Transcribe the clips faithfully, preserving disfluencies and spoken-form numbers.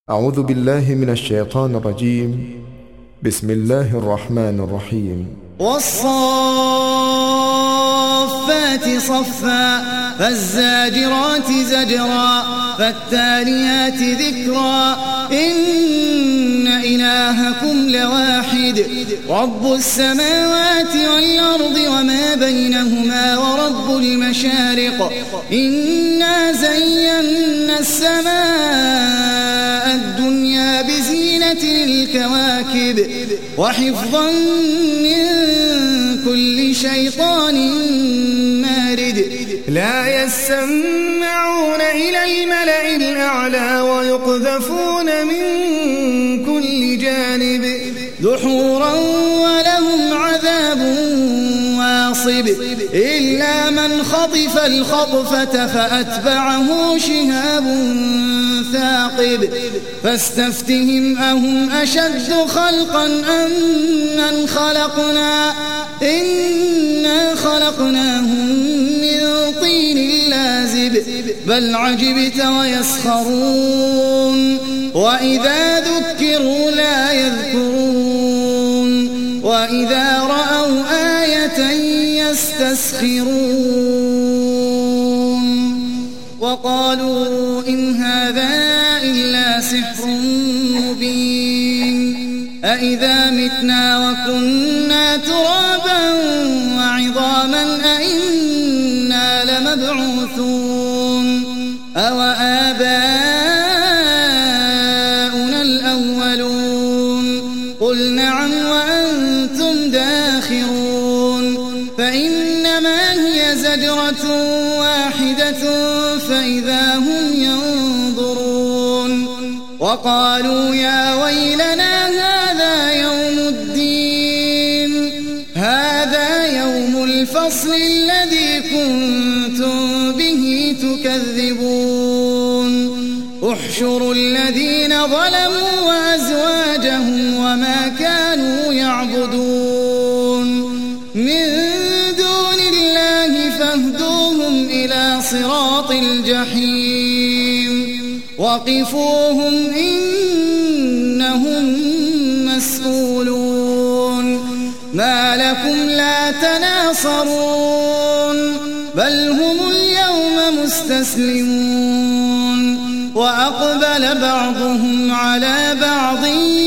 أعوذ بالله من الشيطان الرجيم. بسم الله الرحمن الرحيم. والصافات صفا فالزاجرات زجرا فالتاليات ذكرا إن إلهكم لواحد رب السماوات والأرض وما بينهما ورب المشارق إنا زينا السماء الدنيا بزينة الكواكب وحفظا من كل شيطان مارد لا يسمعون إلى الملأ الأعلى ويقذفون من كل جانب دحورا ولهم عذاب واصب إلا من خطف الخطفة فأتبعه شهاب ثاقب فاستفتهم أهم أشد خلقا أم من خلقنا إنا خلقناهم من طين لازب بل عجبت ويسخرون وإذا ذكروا لا يذكرون وإذا رأوا آية يستسخرون وقالوا إن هذا إلا سحر مبين أإذا متنا وكنا ترابا وعظاما أإنا لمبعوثون أو آباؤنا الأولون قل نعم وأنتم داخرون فإنما هي زجرة واحدة فإذا هم ينظرون وقالوا يا ويلنا هذا يوم الدين هذا يوم الفصل الذي كنتم به تكذبون احشروا الذين ظلموا وأزواجهم وما كانوا يعبدون من دون الله فاهدوهم إلى صراط الجحيم وقفوهم إنهم مسؤولون ما لكم لا تناصرون بل هم اليوم مستسلمون وأقبل بعضهم على بعض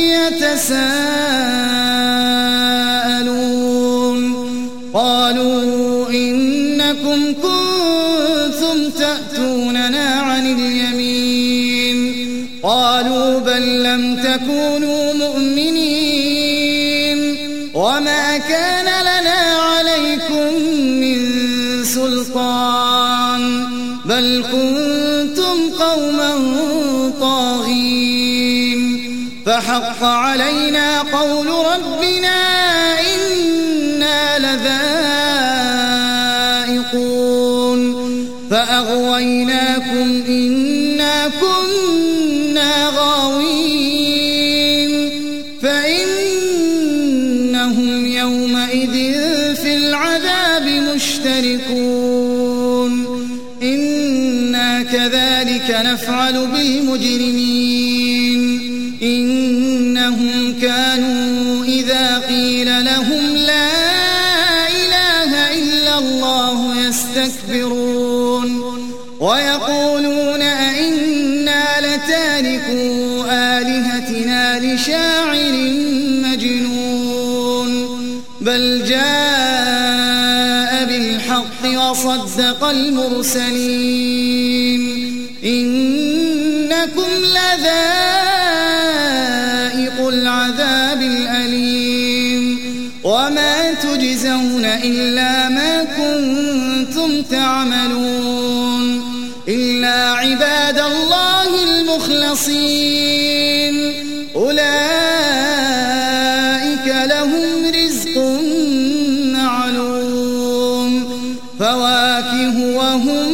يتساءلون قالوا إنكم كنتم تأتوننا عن اليمين قالوا بل لم تكونوا مؤمنين وما كان لنا عليكم من سلطان بل كنتم قوما طاغين فحق علينا قول ربنا إنا لذائقون فأغويناكم إنا كنا غاوين فإنهم يومئذ في العذاب مشتركون إنا كذلك نفعل بالمجرمين إنهم كانوا إذا قيل لهم لا إله إلا الله يستكبرون ويقولون أئنا لتاركو آلهتنا لشاعر مجنون بل جاء بالحق وصدق المرسلين إنكم لذائق العذاب الأليم وما تجزون إلا ما كنتم تعملون إلا عباد الله المخلصين أولئك لهم رزق معلوم فواكه وهم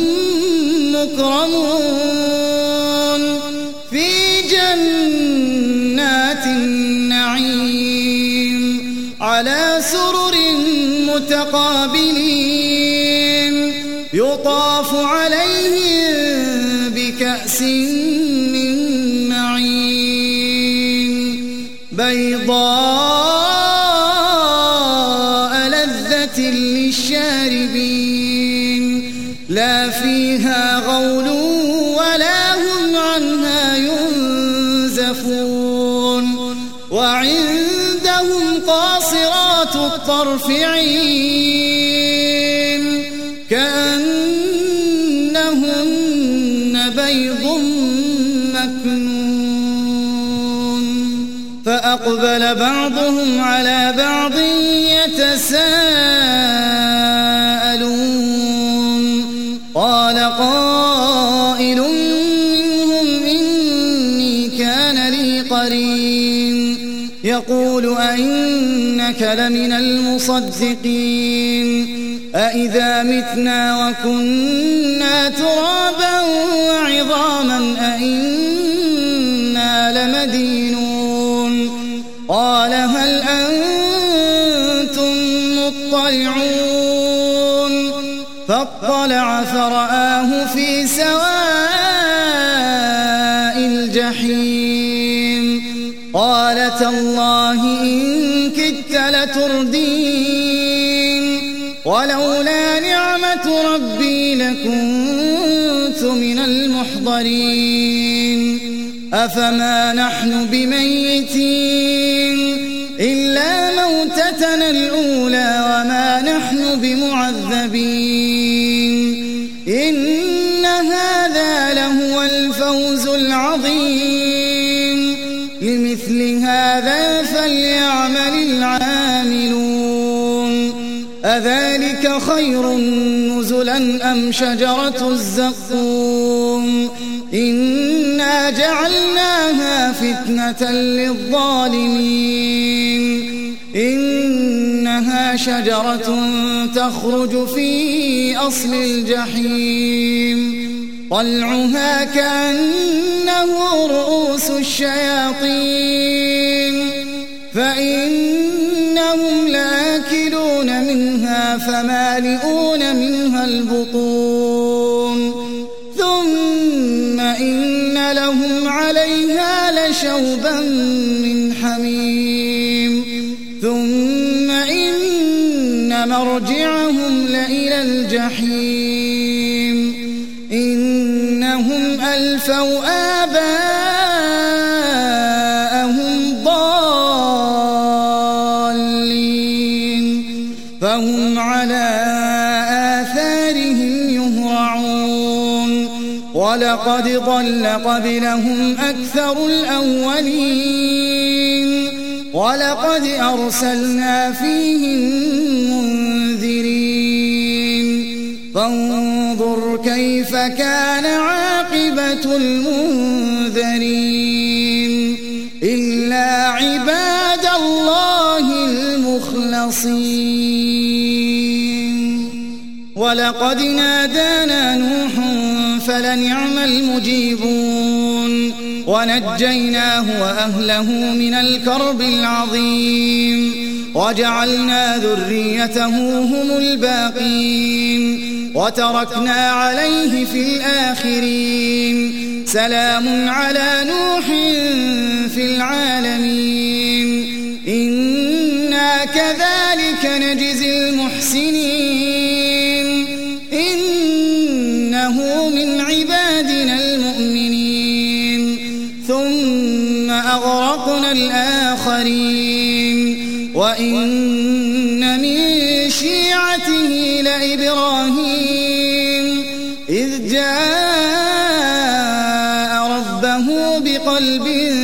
مكرمون في جنات النعيم على سرر متقابلين يطاف عليهم بكأس من معين بيضاء لذة للشاربين لا فيها غول ولا هم عنها ينزفون وعندهم قاصرات الطرف عين كأنهن بيض مكنون فأقبل بعضهم على بعض يتساءلون قال قائل منهم إني كان لي قرين يقول أئنك لمن المصدقين أئذا متنا وكنا ترابا وعظاما أئنا لمدينون قال هل أنتم مطلعون فاطلع فرآه في سواء الجحيم قال تالله إن كدت لتردين ولولا نعمة ربي لكنت من المحضرين أفما نحن بميتين إلا موتتنا الأولى وما نحن بمعذبين إن هذا لهو الفوز العظيم لمثل هذا فليعمل العاملون أذلك خير نزلا أم شجرة الزقوم إنا جعلناها فتنة للظالمين إنها شجرة تخرج في أصل الجحيم طلعها كأنه رؤوس الشياطين فإنهم لآكلون منها فمالئون منها البطون ثم إن لهم عليها لشوبا من حميم ثم إن مرجعهم لإلى الجحيم إنهم ألفوا آباءهم ضالين فهم على آثارهم يهرعون ولقد ضل قبلهم أكثر الأولين ولقد أرسلنا فيهم منذرين فانظر كيف كان عاقبة المنذرين إلا عباد الله المخلصين ولقد نادانا نوح فلنعم المجيبون ونجيناه وأهله من الكرب العظيم وجعلنا ذريته هم الباقين وتركنا عليه في الآخرين سلام على نوح في العالمين إنا كذلك نجزي المحسنين إنه من عبادنا المؤمنين ثم أغرقنا الآخرين وإن من شيعته لإبراهيم إذ جاء ربه بقلب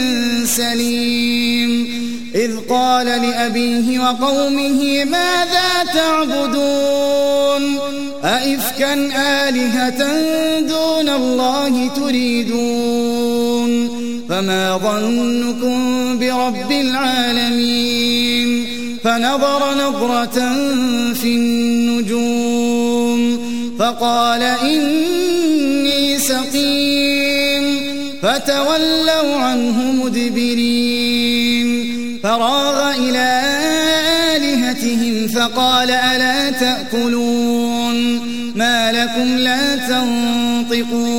سليم إذ قال لأبيه وقومه ماذا تعبدون أئفكا آلهة دون الله تريدون فما ظنكم برب العالمين فنظر نظرة في النجوم فقال إني سقيم فتولوا عنه مدبرين فراغ إلى آلهتهم فقال ألا تأكلون ما لكم لا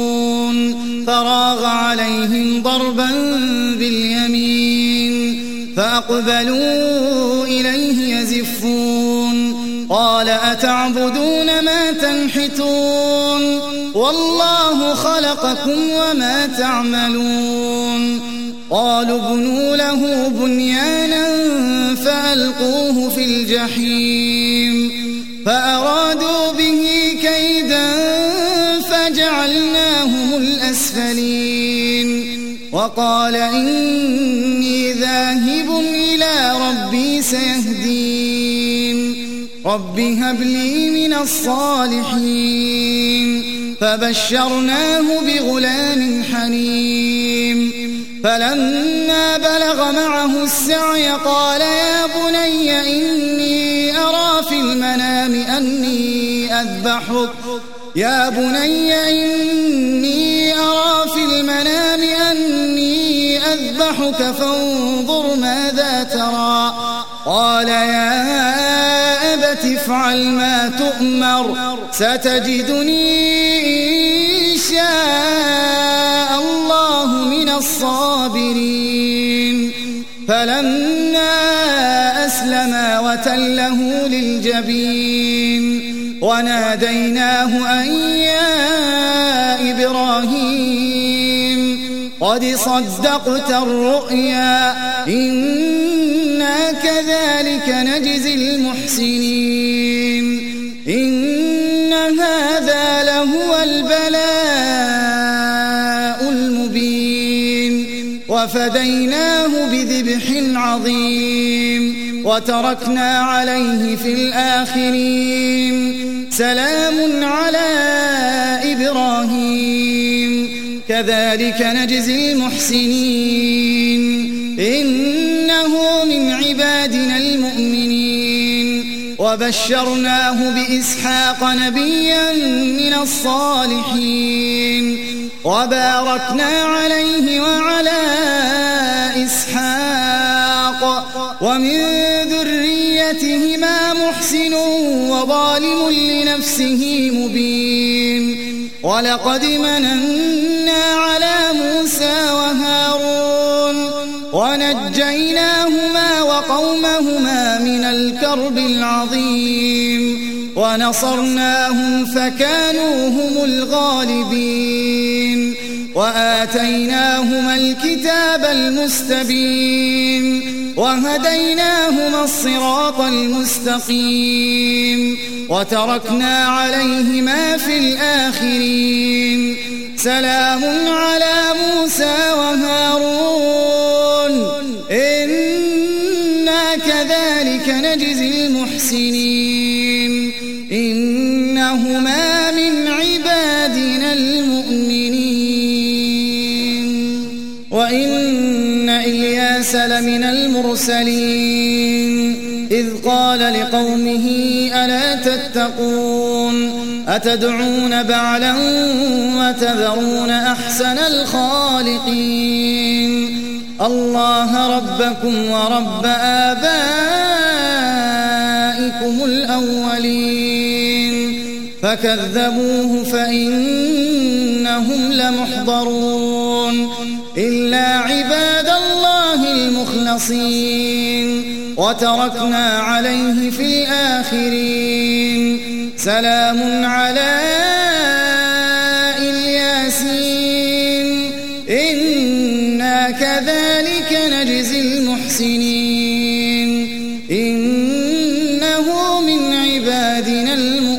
تنطقون فراغ عليهم ضربا باليمين فأقبلوا إليه يزفون قال أتعبدون ما تنحتون والله خلقكم وما تعملون قالوا ابنوا له بنيانا فألقوه في الجحيم فأرادوا به كيدا فجعلناهم الأسفلين وقال إني ذاهب إلى ربي سيهدين رب هب لي من الصالحين فبشرناه بغلام حليم فلما بلغ معه السعي قال يا بني إني أرى في المنام أني أذبحك يا بني إني أرى في المنام أني أذبحك فانظر ماذا ترى قال يا أبت افعل ما تؤمر ستجدني إن شاء الله من الصابرين فلما أسلما وتله للجبين وناديناه أن يا إبراهيم قد صدقت الرؤيا إنا كذلك نجزي المحسنين إن هذا لهو البلاء المبين وفديناه بذبح عظيم وتركنا عليه في الآخرين سلام على إبراهيم كذلك نجزي المحسنين إنه من عبادنا المؤمنين وبشرناه بإسحاق نبيا من الصالحين وباركنا عليه وعلى إسحاق ومن ذريتهما محسن وظالم لنفسه مبين ولقد مننا على موسى وهارون ونجيناهما وقومهما من الكرب العظيم ونصرناهم فكانوا هم الغالبين وآتيناهما الكتاب المستبين وهديناهما الصراط المستقيم وتركنا عليهما في الآخرين سلام على موسى وهارون إنا كذلك نجزي المحسنين إنهما من عبادنا المؤمنين وإن إلياس لمن المرسلين إذ قال لقومه ألا تتقون أتدعون بعلا وتذرون أحسن الخالقين الله ربكم ورب آبائكم الأولين فكذبوه فإنهم لمحضرون إلا عباد الله المخلصين وتركنا عليه في الآخرين سلام على الياسين إنا كذلك نجزي المحسنين إنه من عبادنا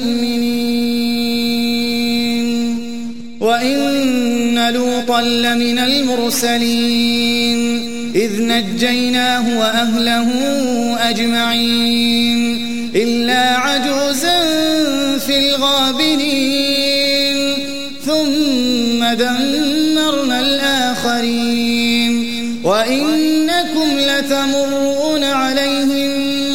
المؤمنين وإن لوطا لمن المرسلين إذ نجيناه وأهله أجمعين إلا عجوزا في الغابرين ثم دمرنا الآخرين وإنكم لتمرون عليهم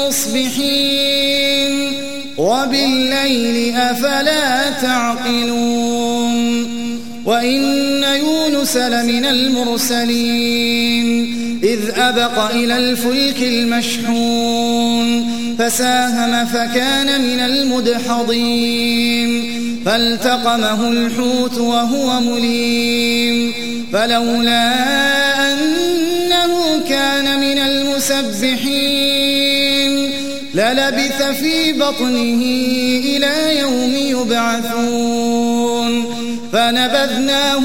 مصبحين وبالليل أفلا تعقلون وإن يونس لمن المرسلين إذ أبق إلى الفلك المشحون فساهم فكان من المدحضين فالتقمه الحوت وهو مليم فلولا أنه كان من المدحضين المسبحين للبث في بطنه إلى يوم يبعثون فنبذناه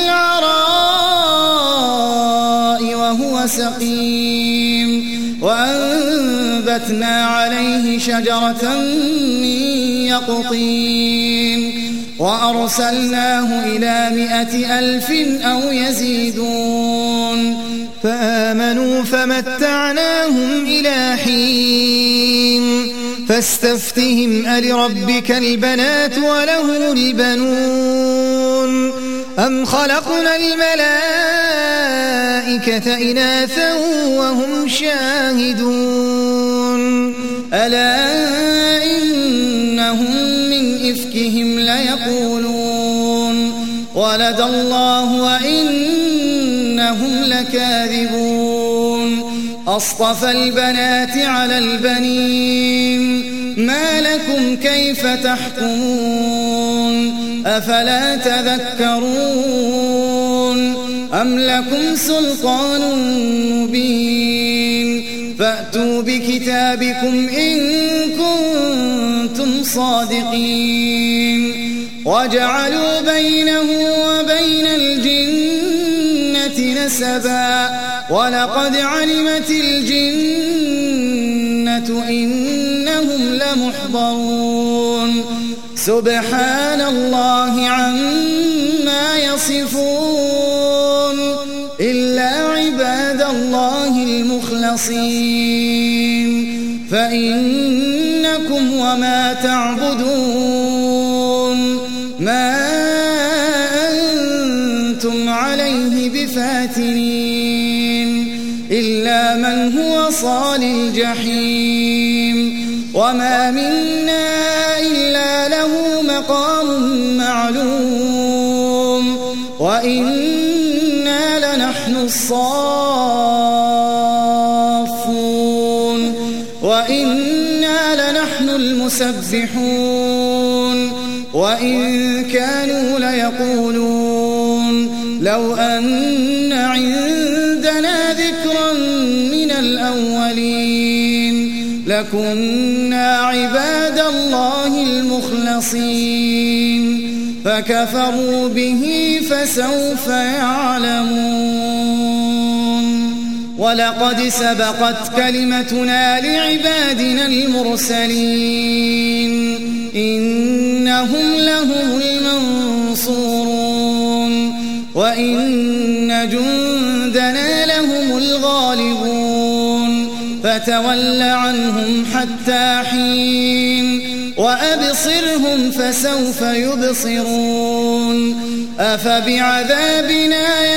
بالعراء وهو سقيم وأنبتنا عليه شجرة من يقطين وأرسلناه إلى مائة ألف أو يزيدون فآمنوا فمتعناهم إلى حين فاستفتهم ألربك البنات ولهم البنون أم خلقنا الملائكة إناثا وهم شاهدون ألا إنهم من إفكهم ليقولون ولد الله وإنهم لكاذبون أصطفى البنات على البنين ما لكم كيف تحكمون أفلا تذكرون أم لكم سلطان مبين فأتوا بكتابكم إن كنتم صادقين وجعلوا بينه وبين الجنة نسبا ولقد علمت الجنة إنهم لمحضرون سبحان الله عما يصفون إلا عباد الله المخلصين فإنكم وما تعبدون ما أنتم عليه بفاتنين إلا من هو صال الجحيم وما منا إلا له مقام معلوم وإنا لنحن الصافون وإنا لنحن المسبحون وإن كانوا ليقولون لو أن عندنا ذكرا من الأولين لكنا عباد الله المخلصين فكفروا به فسوف يعلمون ولقد سبقت كلمتنا لعبادنا المرسلين إنهم لهم المنصورون وإن جندنا لهم الغالبون فتول عنهم حتى حين وأبصرهم فسوف يبصرون أفبعذابنا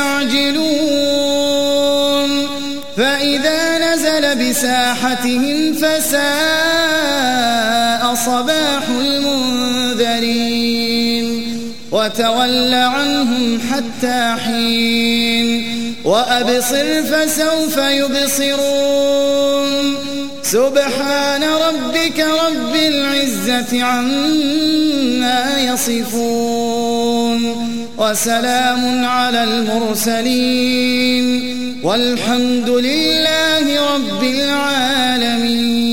يستعجلون فإذا نزل بساحتهم فساء صباح المنذرين وتول عنهم حتى حين وأبصر فسوف يبصرون سبحان ربك رب العزة عما يصفون وسلام على المرسلين والحمد لله رب العالمين.